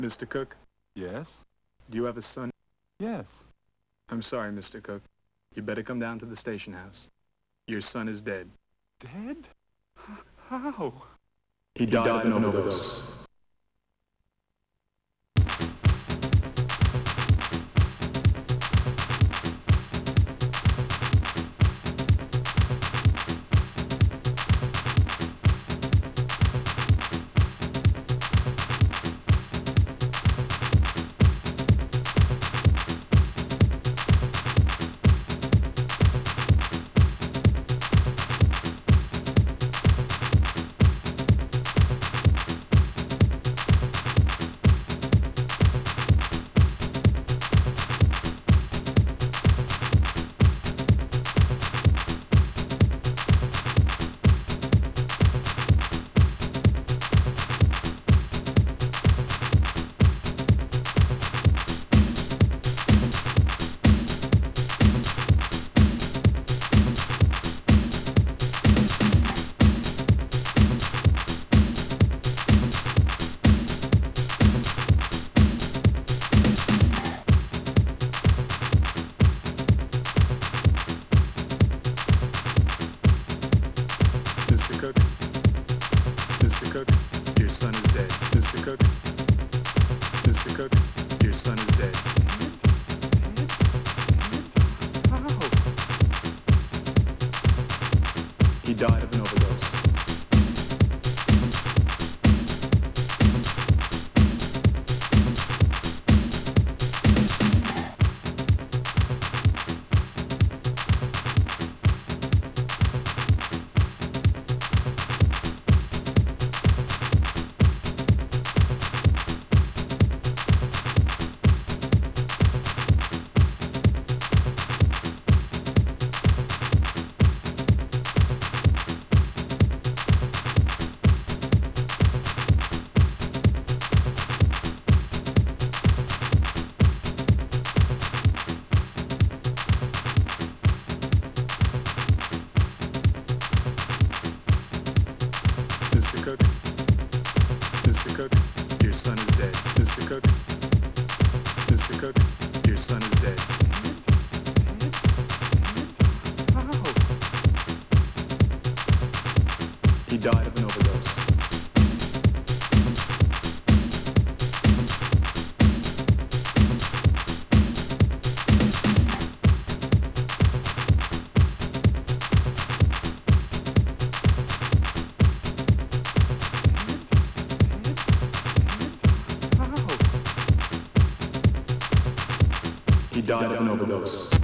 Mr. Cook, Yes? do you have a son? Yes. I'm sorry, Mr. Cook. You better come down to the station house. Your son is dead. Dead? How? He died of an overdose. Mr. Cook, Mr. Cook, your son is dead. Mr. Cook, Mr. Cook, your son is dead. How? He died of an overdose. Mr. Cook, Mr. Cook, your son is dead. Mr. Cook, Mr. Cook, your son is dead. How? He died of an overdose. How? He died of an overdose.